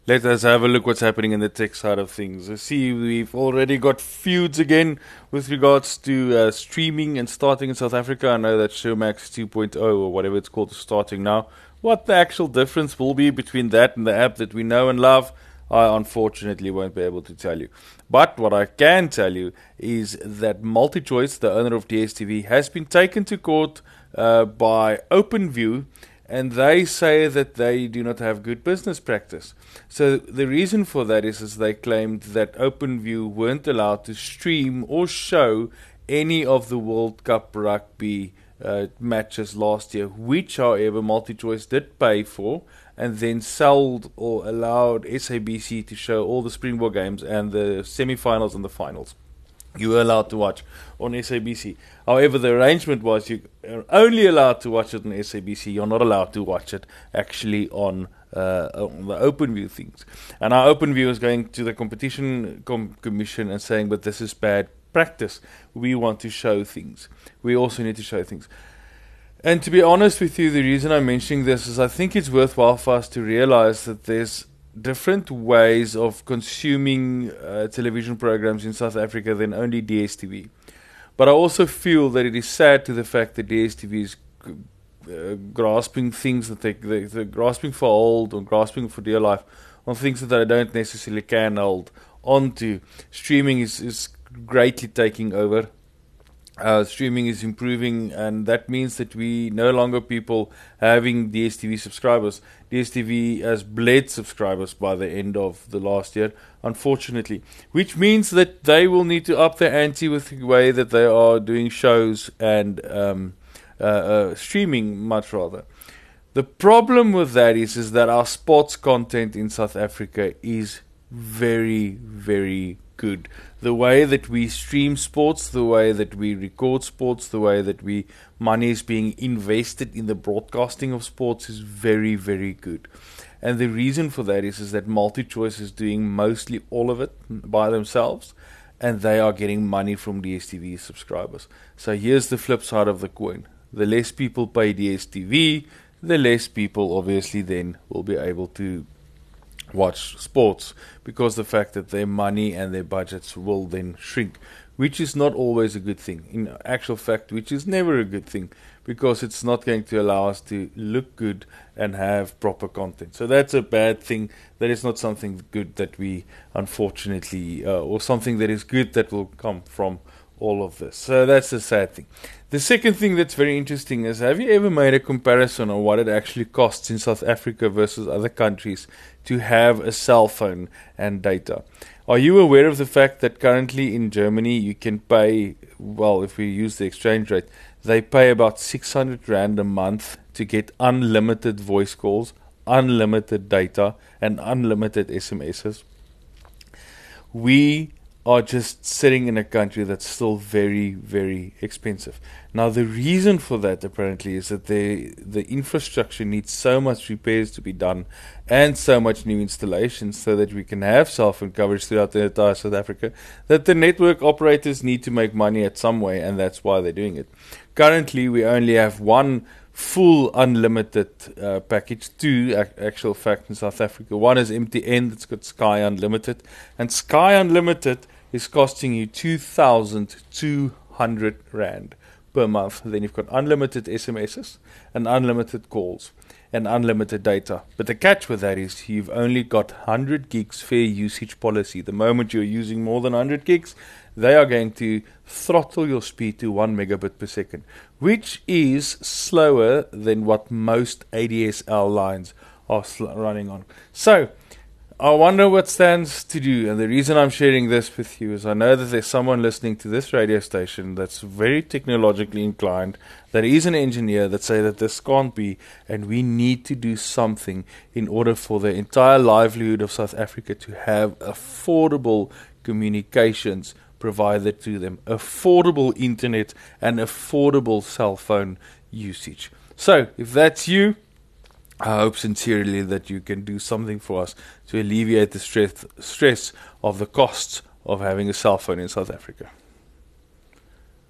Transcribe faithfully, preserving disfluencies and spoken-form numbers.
Let us have a look what's happening in the tech side of things. I see we've already got feuds again with regards to uh, streaming and starting in South Africa. I know that Showmax two point oh or whatever it's called is starting now. What the actual difference will be between that and the app that we know and love, I unfortunately won't be able to tell you. But what I can tell you is that MultiChoice, the owner of D S T V, has been taken to court uh, by OpenView, and they say that they do not have good business practice. So the reason for that is, is they claimed that OpenView weren't allowed to stream or show any of the World Cup rugby uh, matches last year, which, however, MultiChoice did pay for, and then sold or allowed S A B C to show all the Springbok games and the semi-finals and the finals. You were allowed to watch on S A B C. However, the arrangement was you are only allowed to watch it on S A B C. You're not allowed to watch it actually on, uh, on the OpenView things. And our OpenView is going to the Competition Com- Commission and saying, but this is bad practice. We want to show things. We also need to show things. And to be honest with you, the reason I'm mentioning this is I think it's worthwhile for us to realize that there's different ways of consuming uh, television programs in South Africa than only D S T V. But I also feel that it is sad to the fact that D S T V is uh, grasping things that they, they, they're grasping for hold or grasping for dear life on things that they don't necessarily can hold onto. Streaming is, is greatly taking over. Uh, streaming is improving, and that means that we no longer people having D S T V subscribers. D S T V has bled subscribers by the end of the last year, unfortunately, which means that they will need to up their ante with the way that they are doing shows and um, uh, uh, streaming much rather. The problem with that is, is that our sports content in South Africa is very, very good. The way that we stream sports, the way that we record sports, the way that we money is being invested in the broadcasting of sports is very, very good. And the reason for that is, is that MultiChoice is doing mostly all of it by themselves, and they are getting money from D S T V subscribers. So here's the flip side of the coin. The less people pay D S T V, the less people obviously then will be able to watch sports, because the fact that their money and their budgets will then shrink, which is not always a good thing. In actual fact, which is never a good thing, because it's not going to allow us to look good and have proper content. So that's a bad thing. That is not something good that we unfortunately, uh, or something that is good that will come from all of this. So that's the sad thing. The second thing that's very interesting is, have you ever made a comparison on what it actually costs in South Africa versus other countries to have a cell phone and data? Are you aware of the fact that currently in Germany you can pay, well, if we use the exchange rate, they pay about six hundred rand a month to get unlimited voice calls, unlimited data, and unlimited S M Ses? We are just sitting in a country that's still very, very expensive. Now, the reason for that apparently is that the the infrastructure needs so much repairs to be done and so much new installations so that we can have cell phone coverage throughout the entire South Africa, that the network operators need to make money at some way, and that's why they're doing it. Currently, we only have one full unlimited uh, package, two ac- actual fact in South Africa. One is M T N, that's got Sky Unlimited, and Sky Unlimited is costing you two thousand two hundred rand per month. Then you've got unlimited S M Ses and unlimited calls and unlimited data. But the catch with that is you've only got one hundred gigs fair usage policy. The moment you're using more than one hundred gigs, they are going to throttle your speed to one megabit per second, which is slower than what most A D S L lines are sl- running on. So I wonder what stands to do, and the reason I'm sharing this with you is I know that there's someone listening to this radio station that's very technologically inclined, that is an engineer, that say that this can't be, and we need to do something in order for the entire livelihood of South Africa to have affordable communications provided to them, affordable internet and affordable cell phone usage. So, if that's you, I hope sincerely that you can do something for us to alleviate the stress, stress of the costs of having a cell phone in South Africa.